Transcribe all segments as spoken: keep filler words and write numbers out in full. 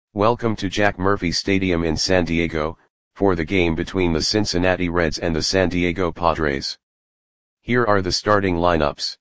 Welcome to Jack Murphy Stadium in San Diego, for the game between the Cincinnati Reds and the San Diego Padres. Here are the starting lineups.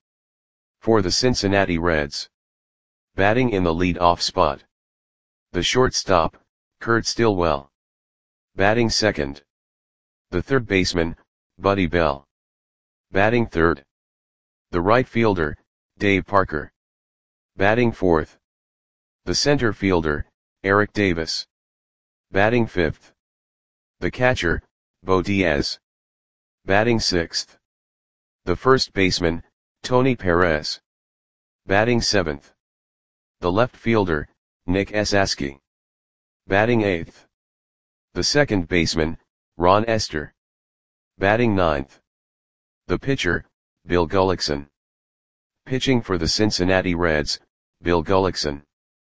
For the Cincinnati Reds. Batting in the lead-off spot. The shortstop, Curt Stillwell. Batting second. The third baseman, Buddy Bell. Batting third. The right fielder, Dave Parker. Batting fourth. The center fielder, Eric Davis. Batting fifth. The catcher, Bo Diaz. Batting sixth. The first baseman, Tony Perez. Batting seventh. The left fielder, Nick Esasky. Batting eighth. The second baseman, Ron Estes. Batting ninth. The pitcher, Bill Gullickson. Pitching for the Cincinnati Reds, Bill Gullickson.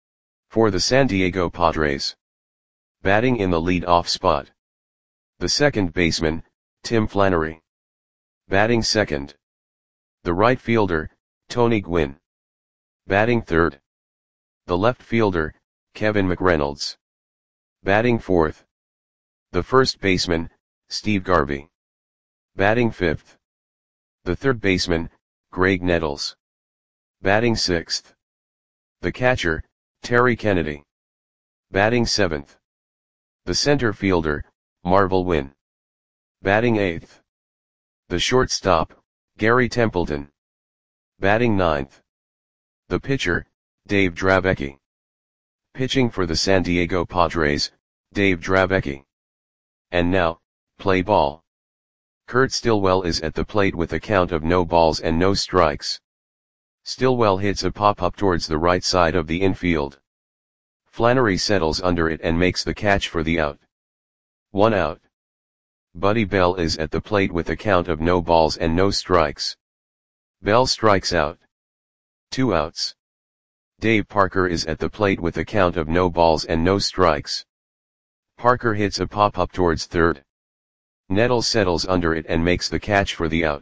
For the San Diego Padres. Batting in the lead-off spot. The second baseman, Tim Flannery. Batting second. The right fielder, Tony Gwynn. Batting third. The left fielder, Kevin McReynolds. Batting fourth. The first baseman, Steve Garvey. Batting fifth. The third baseman, Graig Nettles. Batting sixth. The catcher, Terry Kennedy. Batting seventh. The center fielder, Marvel Wynn. Batting eighth. The shortstop, Gary Templeton. Batting ninth. The pitcher, Dave Dravecky. Pitching for the San Diego Padres, Dave Dravecky. And now, play ball. Curt Stillwell is at the plate with a count of no balls and no strikes. Stillwell hits a pop-up towards the right side of the infield. Flannery settles under it and makes the catch for the out. One out. Buddy Bell is at the plate with a count of no balls and no strikes. Bell strikes out. Two outs. Dave Parker is at the plate with a count of no balls and no strikes. Parker hits a pop-up towards third. Nettles settles under it and makes the catch for the out.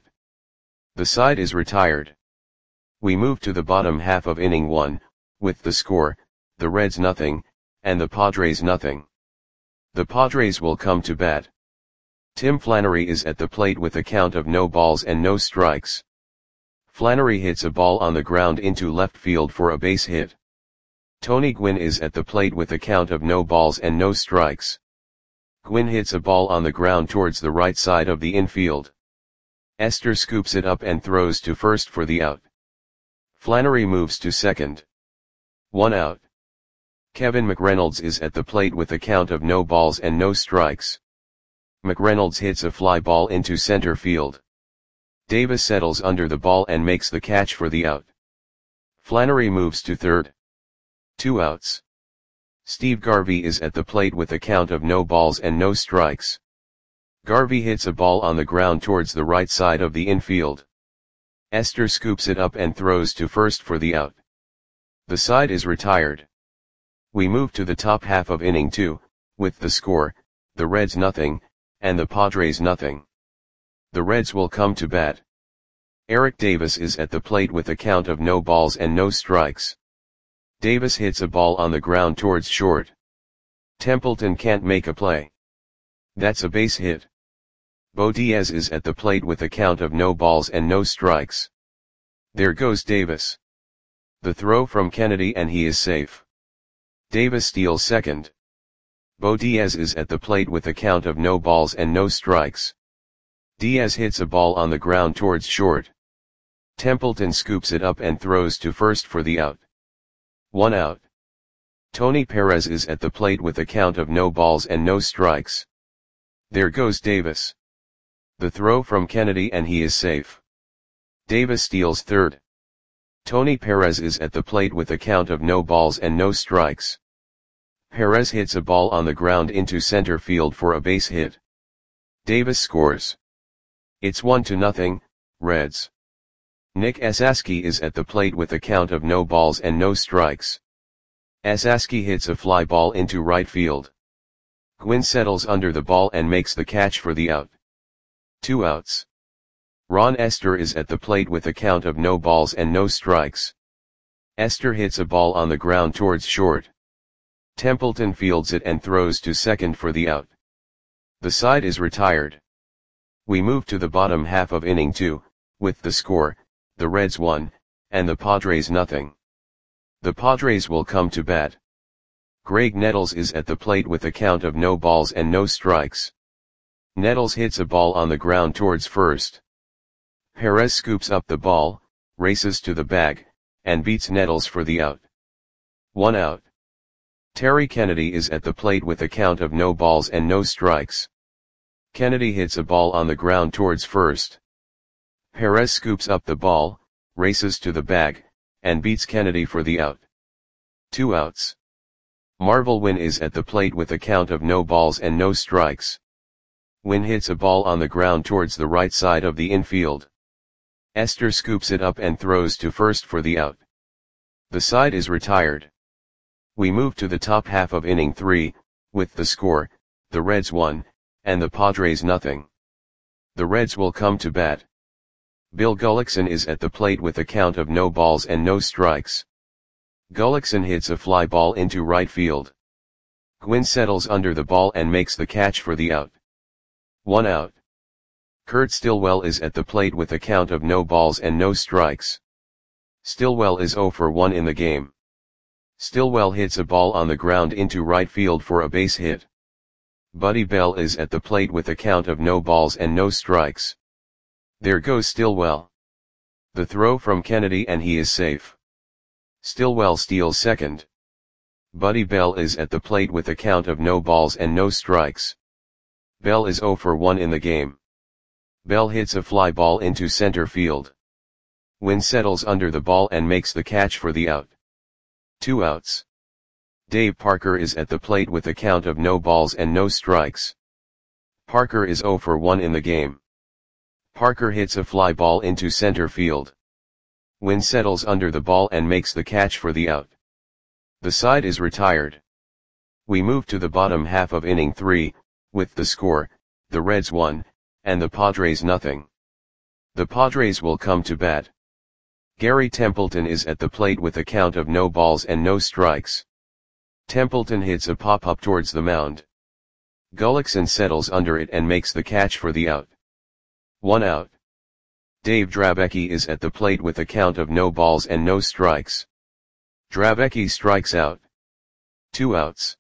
The side is retired. We move to the bottom half of inning one, with the score, the Reds nothing, and the Padres nothing. The Padres will come to bat. Tim Flannery is at the plate with a count of no balls and no strikes. Flannery hits a ball on the ground into left field for a base hit. Tony Gwynn is at the plate with a count of no balls and no strikes. Gwynn hits a ball on the ground towards the right side of the infield. Estes scoops it up and throws to first for the out. Flannery moves to second. One out. Kevin McReynolds is at the plate with a count of no balls and no strikes. McReynolds hits a fly ball into center field. Davis settles under the ball and makes the catch for the out. Flannery moves to third. Two outs. Steve Garvey is at the plate with a count of no balls and no strikes. Garvey hits a ball on the ground towards the right side of the infield. Estes scoops it up and throws to first for the out. The side is retired. We move to the top half of inning two, with the score, the Reds nothing, and the Padres nothing. The Reds will come to bat. Eric Davis is at the plate with a count of no balls and no strikes. Davis hits a ball on the ground towards short. Templeton can't make a play. That's a base hit. Bo Diaz is at the plate with a count of no balls and no strikes. There goes Davis. The throw from Kennedy and he is safe. Davis steals second. Bo Diaz is at the plate with a count of no balls and no strikes. Diaz hits a ball on the ground towards short. Templeton scoops it up and throws to first for the out. One out. Tony Perez is at the plate with a count of no balls and no strikes. There goes Davis. The throw from Kennedy and he is safe. Davis steals third. Tony Perez is at the plate with a count of no balls and no strikes. Perez hits a ball on the ground into center field for a base hit. Davis scores. It's one to nothing, Reds. Nick Esasky is at the plate with a count of no balls and no strikes. Esasky hits a fly ball into right field. Gwynn settles under the ball and makes the catch for the out. Two outs. Ron Estes is at the plate with a count of no balls and no strikes. Estes hits a ball on the ground towards short. Templeton fields it and throws to second for the out. The side is retired. We move to the bottom half of inning two, with the score, the Reds one, and the Padres nothing. The Padres will come to bat. Greg Nettles is at the plate with a count of no balls and no strikes. Nettles hits a ball on the ground towards first. Perez scoops up the ball, races to the bag, and beats Nettles for the out. One out. Terry Kennedy is at the plate with a count of no balls and no strikes. Kennedy hits a ball on the ground towards first. Perez scoops up the ball, races to the bag, and beats Kennedy for the out. Two outs. Marvel Wynn is at the plate with a count of no balls and no strikes. Wynn hits a ball on the ground towards the right side of the infield. Esther scoops it up and throws to first for the out. The side is retired. We move to the top half of inning three, with the score, the Reds one, and the Padres nothing. The Reds will come to bat. Bill Gullickson is at the plate with a count of no balls and no strikes. Gullickson hits a fly ball into right field. Gwynn settles under the ball and makes the catch for the out. One out. Kurt Stillwell is at the plate with a count of no balls and no strikes. Stillwell is oh for one in the game. Stillwell hits a ball on the ground into right field for a base hit. Buddy Bell is at the plate with a count of no balls and no strikes. There goes Stillwell. The throw from Kennedy and he is safe. Stillwell steals second. Buddy Bell is at the plate with a count of no balls and no strikes. Bell is oh for one in the game. Bell hits a fly ball into center field. Wynn settles under the ball and makes the catch for the out. Two outs. Dave Parker is at the plate with a count of no balls and no strikes. Parker is oh for one in the game. Parker hits a fly ball into center field. Wynn settles under the ball and makes the catch for the out. The side is retired. We move to the bottom half of inning three, with the score, the Reds one, and the Padres nothing. The Padres will come to bat. Gary Templeton is at the plate with a count of no balls and no strikes. Templeton hits a pop-up towards the mound. Gullickson settles under it and makes the catch for the out. One out. Dave Drabecki is at the plate with a count of no balls and no strikes. Drabecki strikes out. Two outs.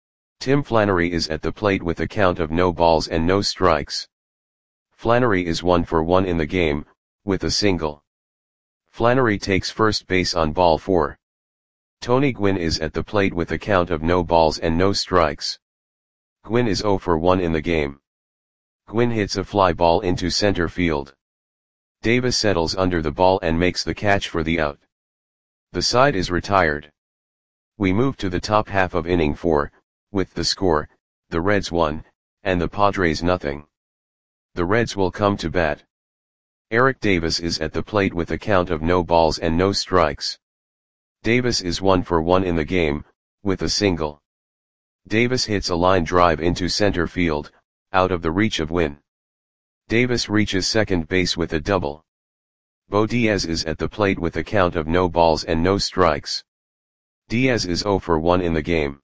Tim Flannery is at the plate with a count of no balls and no strikes. Flannery is one for one in the game, with a single. Flannery takes first base on ball four. Tony Gwynn is at the plate with a count of no balls and no strikes. Gwynn is oh for one in the game. Gwynn hits a fly ball into center field. Davis settles under the ball and makes the catch for the out. The side is retired. We move to the top half of inning four, with the score, the Reds one, and the Padres nothing. The Reds will come to bat. Eric Davis is at the plate with a count of no balls and no strikes. Davis is one for one in the game, with a single. Davis hits a line drive into center field, out of the reach of Wynn. Davis reaches second base with a double. Bo Diaz is at the plate with a count of no balls and no strikes. Diaz is oh for one in the game.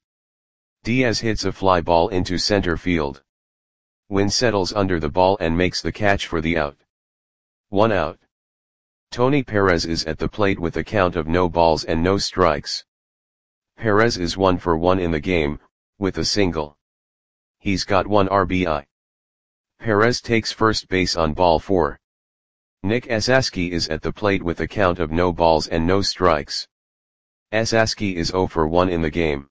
Diaz hits a fly ball into center field. Wynn settles under the ball and makes the catch for the out. One out. Tony Perez is at the plate with a count of no balls and no strikes. Perez is one for one in the game, with a single. He's got one R B I. Perez takes first base on ball four. Nick Esaski is at the plate with a count of no balls and no strikes. Esaski is oh for one in the game.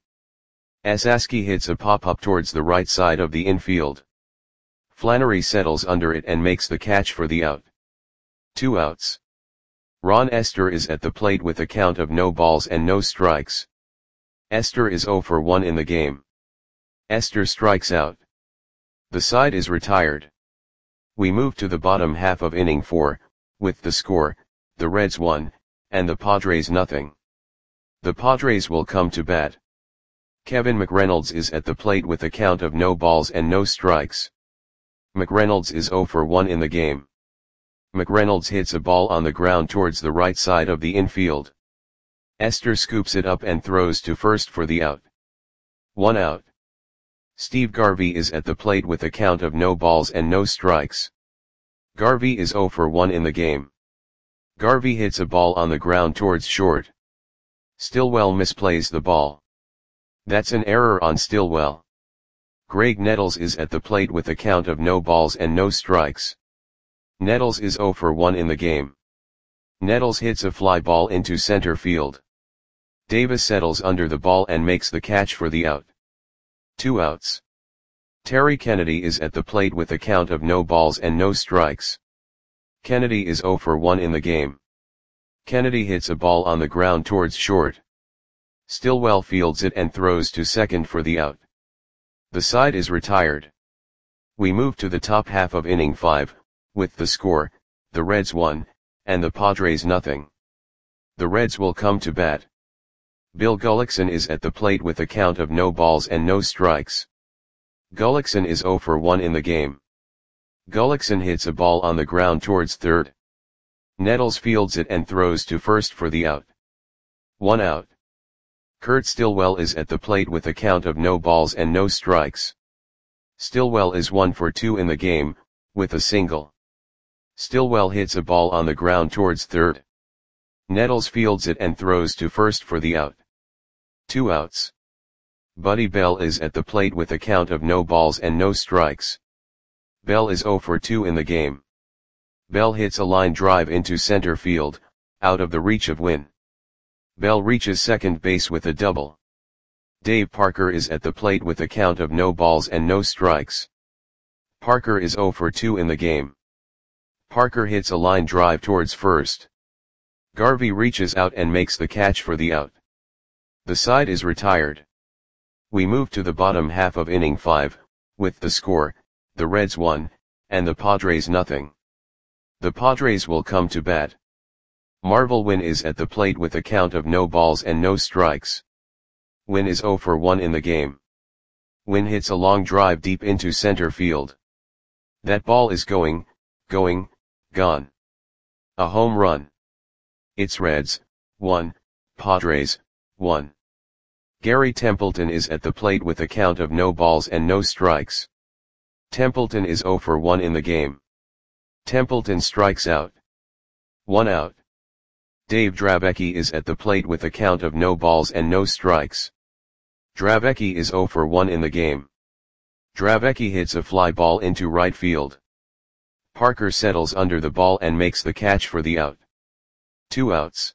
Esaski hits a pop-up towards the right side of the infield. Flannery settles under it and makes the catch for the out. Two outs. Ron Esther is at the plate with a count of no balls and no strikes. Esther is oh for one in the game. Esther strikes out. The side is retired. We move to the bottom half of inning four, with the score, the Reds one, and the Padres nothing. The Padres will come to bat. Kevin McReynolds is at the plate with a count of no balls and no strikes. McReynolds is oh for one in the game. McReynolds hits a ball on the ground towards the right side of the infield. Esther scoops it up and throws to first for the out. One out. Steve Garvey is at the plate with a count of no balls and no strikes. Garvey is zero for one in the game. Garvey hits a ball on the ground towards short. Stillwell misplays the ball. That's an error on Stillwell. Greg Nettles is at the plate with a count of no balls and no strikes. Nettles is zero for one in the game. Nettles hits a fly ball into center field. Davis settles under the ball and makes the catch for the out. Two outs. Terry Kennedy is at the plate with a count of no balls and no strikes. Kennedy is zero for one in the game. Kennedy hits a ball on the ground towards short. Stillwell fields it and throws to second for the out. The side is retired. We move to the top half of inning five, with the score, the Reds one, and the Padres nothing. The Reds will come to bat. Bill Gullickson is at the plate with a count of no balls and no strikes. Gullickson is zero for one in the game. Gullickson hits a ball on the ground towards third. Nettles fields it and throws to first for the out. One out. Kurt Stillwell is at the plate with a count of no balls and no strikes. Stillwell is one for two in the game, with a single. Stillwell hits a ball on the ground towards third. Nettles fields it and throws to first for the out. Two outs. Buddy Bell is at the plate with a count of no balls and no strikes. Bell is zero for two in the game. Bell hits a line drive into center field, out of the reach of Wynn. Bell reaches second base with a double. Dave Parker is at the plate with a count of no balls and no strikes. Parker is zero for two in the game. Parker hits a line drive towards first. Garvey reaches out and makes the catch for the out. The side is retired. We move to the bottom half of inning five, with the score, the Reds one, and the Padres nothing. The Padres will come to bat. Marvel Wynn is at the plate with a count of no balls and no strikes. Wynn is zero for one in the game. Wynn hits a long drive deep into center field. That ball is going, going, gone. A home run. It's Reds, one, Padres, one. Gary Templeton is at the plate with a count of no balls and no strikes. Templeton is zero for one in the game. Templeton strikes out. One out. Dave Dravecky is at the plate with a count of no balls and no strikes. Dravecky is zero for one in the game. Dravecky hits a fly ball into right field. Parker settles under the ball and makes the catch for the out. Two outs.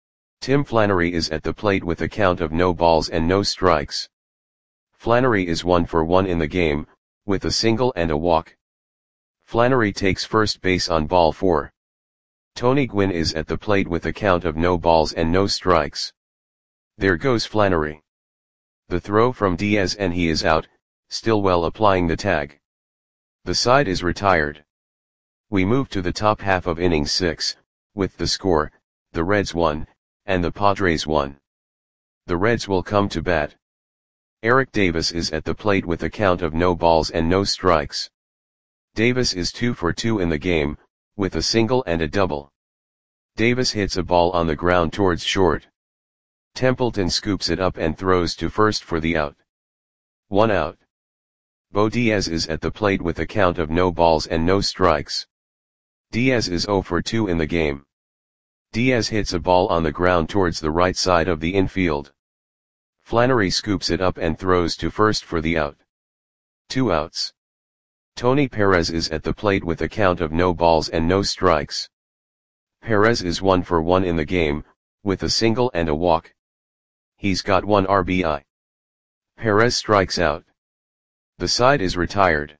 Tim Flannery is at the plate with a count of no balls and no strikes. Flannery is one for one in the game, with a single and a walk. Flannery takes first base on ball four. Tony Gwynn is at the plate with a count of no balls and no strikes. There goes Flannery. The throw from Diaz and he is out, Stillwell applying the tag. The side is retired. We move to the top half of inning six, with the score, the Reds one, and the Padres one. The Reds will come to bat. Eric Davis is at the plate with a count of no balls and no strikes. Davis is two for two in the game, with a single and a double. Davis hits a ball on the ground towards short. Templeton scoops it up and throws to first for the out. One out. Bo Diaz is at the plate with a count of no balls and no strikes. Diaz is zero for two in the game. Diaz hits a ball on the ground towards the right side of the infield. Flannery scoops it up and throws to first for the out. Two outs. Tony Perez is at the plate with a count of no balls and no strikes. Perez is one for one in the game, with a single and a walk. He's got one R B I. Perez strikes out. The side is retired.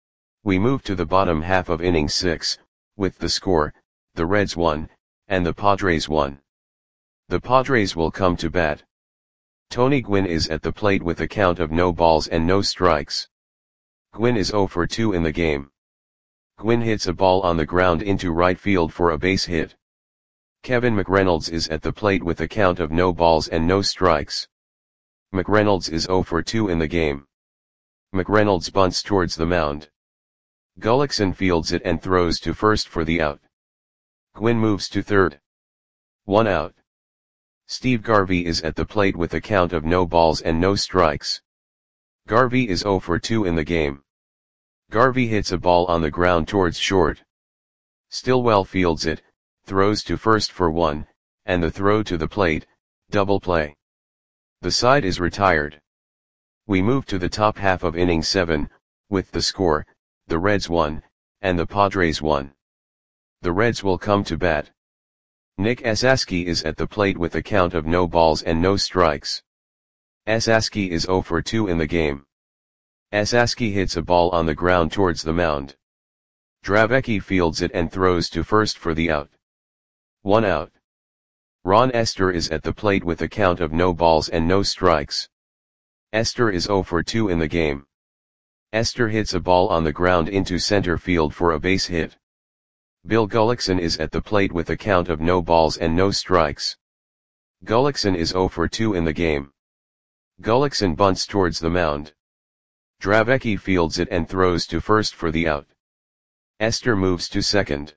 We move to the bottom half of inning six, with the score, the Reds one, and the Padres one. The Padres will come to bat. Tony Gwynn is at the plate with a count of no balls and no strikes. Gwynn is zero for two in the game. Gwynn hits a ball on the ground into right field for a base hit. Kevin McReynolds is at the plate with a count of no balls and no strikes. McReynolds is zero for two in the game. McReynolds bunts towards the mound. Gullickson fields it and throws to first for the out. Gwynn moves to third. One out. Steve Garvey is at the plate with a count of no balls and no strikes. Garvey is zero for two in the game. Garvey hits a ball on the ground towards short. Stillwell fields it, throws to first for one, and the throw to the plate, double play. The side is retired. We move to the top half of inning seven, with the score, the Reds won, and the Padres won. The Reds will come to bat. Nick Esasky is at the plate with a count of no balls and no strikes. Esasky is zero for two in the game. Esasky hits a ball on the ground towards the mound. Dravecki fields it and throws to first for the out. One out. Ron Esther is at the plate with a count of no balls and no strikes. Esther is zero for two in the game. Esther hits a ball on the ground into center field for a base hit. Bill Gullickson is at the plate with a count of no balls and no strikes. Gullickson is zero for two in the game. Gullickson bunts towards the mound. Dravecki fields it and throws to first for the out. Esther moves to second.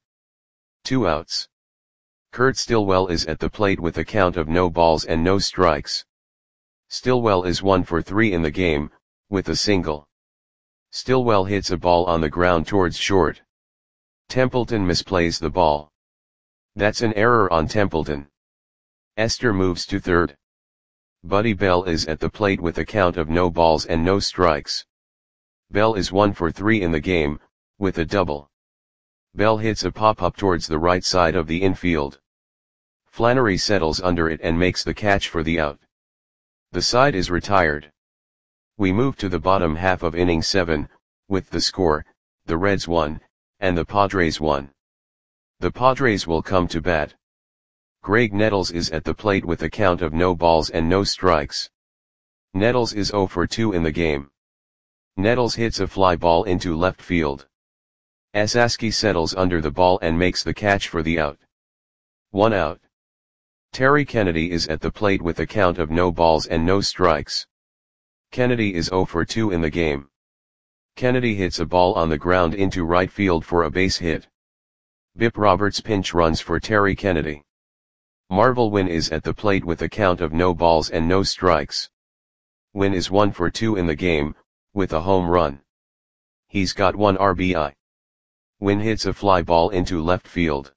Two outs. Kurt Stillwell is at the plate with a count of no balls and no strikes. Stillwell is one for three in the game, with a single. Stillwell hits a ball on the ground towards short. Templeton misplays the ball. That's an error on Templeton. Esther moves to third. Buddy Bell is at the plate with a count of no balls and no strikes. Bell is one for three in the game, with a double. Bell hits a pop-up towards the right side of the infield. Flannery settles under it and makes the catch for the out. The side is retired. We move to the bottom half of inning seven, with the score, the Reds won, and the Padres won. The Padres will come to bat. Greg Nettles is at the plate with a count of no balls and no strikes. Nettles is zero for two in the game. Nettles hits a fly ball into left field. Esasky settles under the ball and makes the catch for the out. One out. Terry Kennedy is at the plate with a count of no balls and no strikes. Kennedy is zero for two in the game. Kennedy hits a ball on the ground into right field for a base hit. Bip Roberts pinch runs for Terry Kennedy. Marvel Wynn is at the plate with a count of no balls and no strikes. Wynn is one for two in the game, with a home run. He's got one R B I. Wynn hits a fly ball into left field.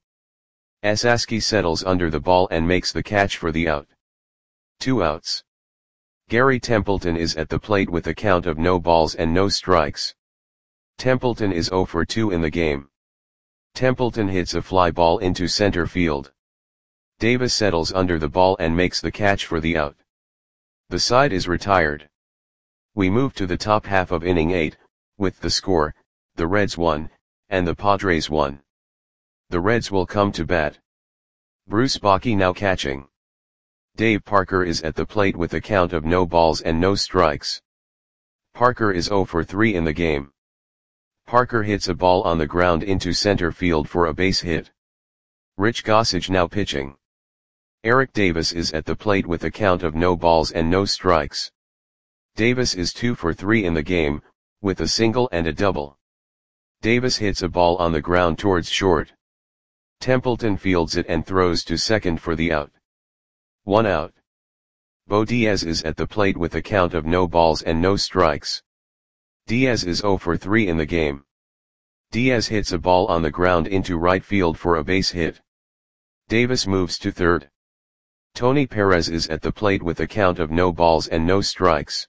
Esasky settles under the ball and makes the catch for the out. Two outs. Gary Templeton is at the plate with a count of no balls and no strikes. Templeton is zero for two in the game. Templeton hits a fly ball into center field. Davis settles under the ball and makes the catch for the out. The side is retired. We move to the top half of inning eight, with the score, the Reds won, and the Padres won. The Reds will come to bat. Bruce Bochy now catching. Dave Parker is at the plate with a count of no balls and no strikes. Parker is zero for three in the game. Parker hits a ball on the ground into center field for a base hit. Rich Gossage now pitching. Eric Davis is at the plate with a count of no balls and no strikes. Davis is two for three in the game, with a single and a double. Davis hits a ball on the ground towards short. Templeton fields it and throws to second for the out. One out. Bo Diaz is at the plate with a count of no balls and no strikes. Diaz is zero for three in the game. Diaz hits a ball on the ground into right field for a base hit. Davis moves to third. Tony Perez is at the plate with a count of no balls and no strikes.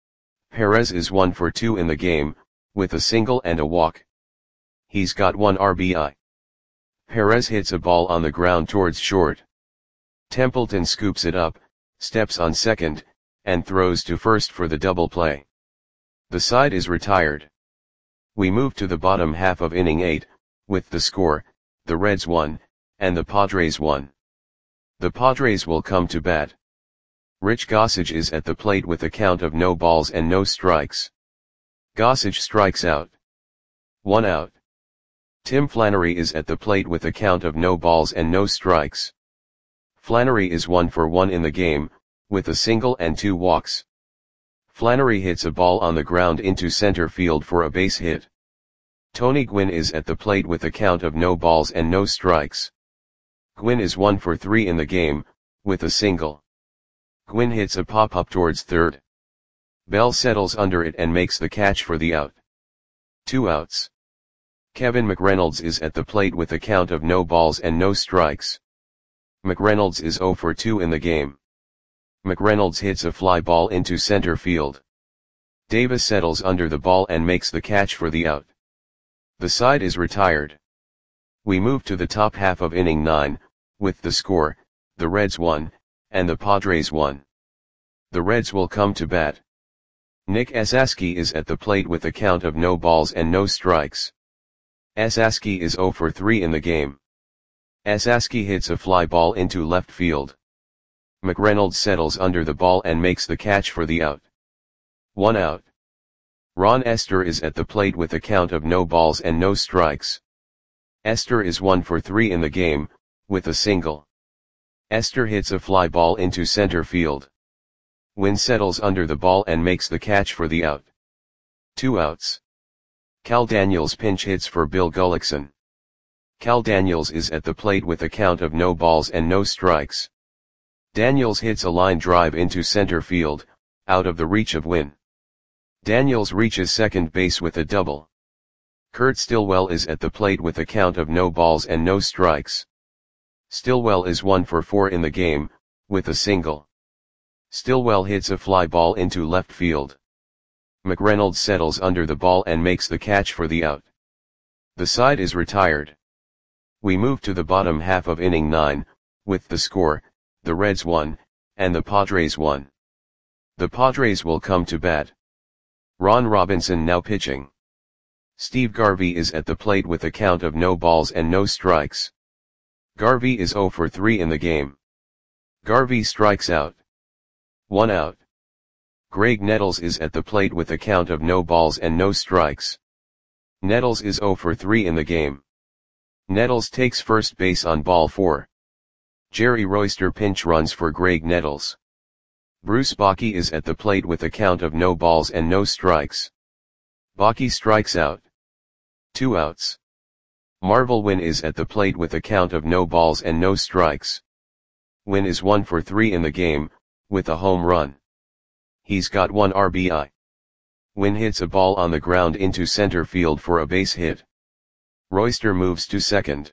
Perez is one for two in the game, with a single and a walk. He's got one R B I. Perez hits a ball on the ground towards short. Templeton scoops it up, steps on second, and throws to first for the double play. The side is retired. We move to the bottom half of inning eight, with the score, the Reds won, and the Padres won. The Padres will come to bat. Rich Gossage is at the plate with a count of no balls and no strikes. Gossage strikes out. One out. Tim Flannery is at the plate with a count of no balls and no strikes. Flannery is one for one in the game, with a single and two walks. Flannery hits a ball on the ground into center field for a base hit. Tony Gwynn is at the plate with a count of no balls and no strikes. Gwynn is one for three in the game, with a single. Gwynn hits a pop-up towards third. Bell settles under it and makes the catch for the out. Two outs. Kevin McReynolds is at the plate with a count of no balls and no strikes. McReynolds is oh for two in the game. McReynolds hits a fly ball into center field. Davis settles under the ball and makes the catch for the out. The side is retired. We move to the top half of inning nine, with the score, the Reds won, and the Padres won. The Reds will come to bat. Nick Esasky is at the plate with a count of no balls and no strikes. Esasky is oh for three in the game. Esasky hits a fly ball into left field. McReynolds settles under the ball and makes the catch for the out. One out. Ron Esther is at the plate with a count of no balls and no strikes. Esther is one for three in the game, with a single. Esther hits a fly ball into center field. Wynn settles under the ball and makes the catch for the out. Two outs. Cal Daniels pinch hits for Bill Gullickson. Cal Daniels is at the plate with a count of no balls and no strikes. Daniels hits a line drive into center field, out of the reach of Wynn. Daniels reaches second base with a double. Kurt Stillwell is at the plate with a count of no balls and no strikes. Stillwell is one for four in the game, with a single. Stillwell hits a fly ball into left field. McReynolds settles under the ball and makes the catch for the out. The side is retired. We move to the bottom half of inning nine, with the score, the Reds won, and the Padres won. The Padres will come to bat. Ron Robinson now pitching. Steve Garvey is at the plate with a count of no balls and no strikes. Garvey is oh for three in the game. Garvey strikes out. One out. Greg Nettles is at the plate with a count of no balls and no strikes. Nettles is oh for three in the game. Nettles takes first base on ball four. Jerry Royster pinch runs for Greg Nettles. Bruce Bochy is at the plate with a count of no balls and no strikes. Bochy strikes out. Two outs. Marvel Wynn is at the plate with a count of no balls and no strikes. Wynn is one for three in the game, with a home run. He's got one R B I. Wynn hits a ball on the ground into center field for a base hit. Royster moves to second.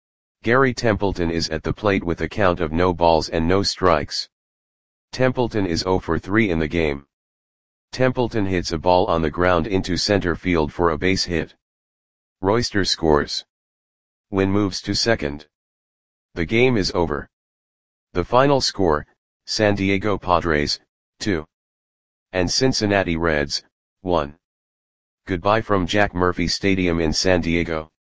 Gary Templeton is at the plate with a count of no balls and no strikes. Templeton is oh for three in the game. Templeton hits a ball on the ground into center field for a base hit. Royster scores. Wynn moves to second. The game is over. The final score, San Diego Padres, two. And Cincinnati Reds, one. Goodbye from Jack Murphy Stadium in San Diego.